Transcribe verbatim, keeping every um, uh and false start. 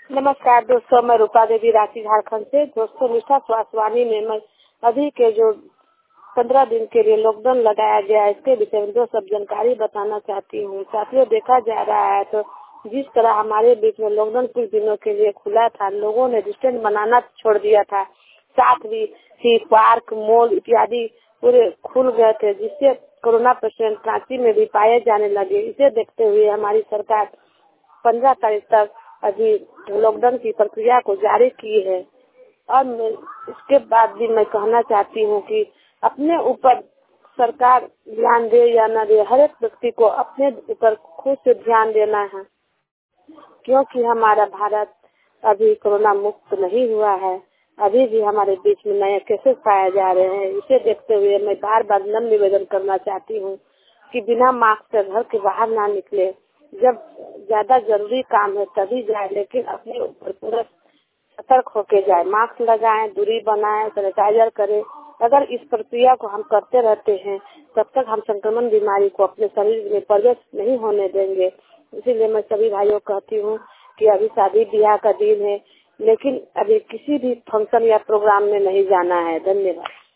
नमस्कार दोस्तों, मैं रूपा देवी रांची झारखंड से। दोस्तों, निष्ठा स्वास्थ्य वाणी में मैं अभी के जो पंद्रह दिन के लिए लॉकडाउन लगाया गया है, इसके विषय में दो सब जानकारी बताना चाहती हूँ। साथियों, देखा जा रहा है तो जिस तरह हमारे बीच में लॉकडाउन कुछ दिनों के लिए खुला था, लोगों ने डिस्टेंस बनाना छोड़ दिया था। साथ ही, ही पार्क, मॉल इत्यादि पूरे खुल गए थे, जिससे कोरोना पेशेंट रांची में भी पाए जाने लगे। इसे देखते हुए हमारी सरकार पंद्रह तारीख तक अभी लॉकडाउन की प्रक्रिया को जारी की है। और मैं इसके बाद भी मैं कहना चाहती हूँ कि अपने ऊपर सरकार ध्यान दे या न दे, हर एक व्यक्ति को अपने ऊपर खुद से ध्यान देना है, क्योंकि हमारा भारत अभी कोरोना मुक्त नहीं हुआ है। अभी भी हमारे बीच में नए केसेस पाए जा रहे हैं। इसे देखते हुए मैं बार बार नम्र निवेदन करना चाहती हूँ कि बिना मास्क से घर के बाहर ना निकले। जब ज्यादा जरूरी काम है तभी जाए, लेकिन अपने ऊपर पूरा सतर्क होके जाए। मास्क लगाएं, दूरी बनाएं, सैनिटाइजर करें। अगर इस प्रक्रिया को हम करते रहते हैं, तब तक हम संक्रमण बीमारी को अपने शरीर में प्रवेश नहीं होने देंगे। इसीलिए मैं सभी भाइयों को कहती हूँ कि अभी शादी ब्याह का दिन है, लेकिन अभी किसी भी फंक्शन या प्रोग्राम में नहीं जाना है। धन्यवाद।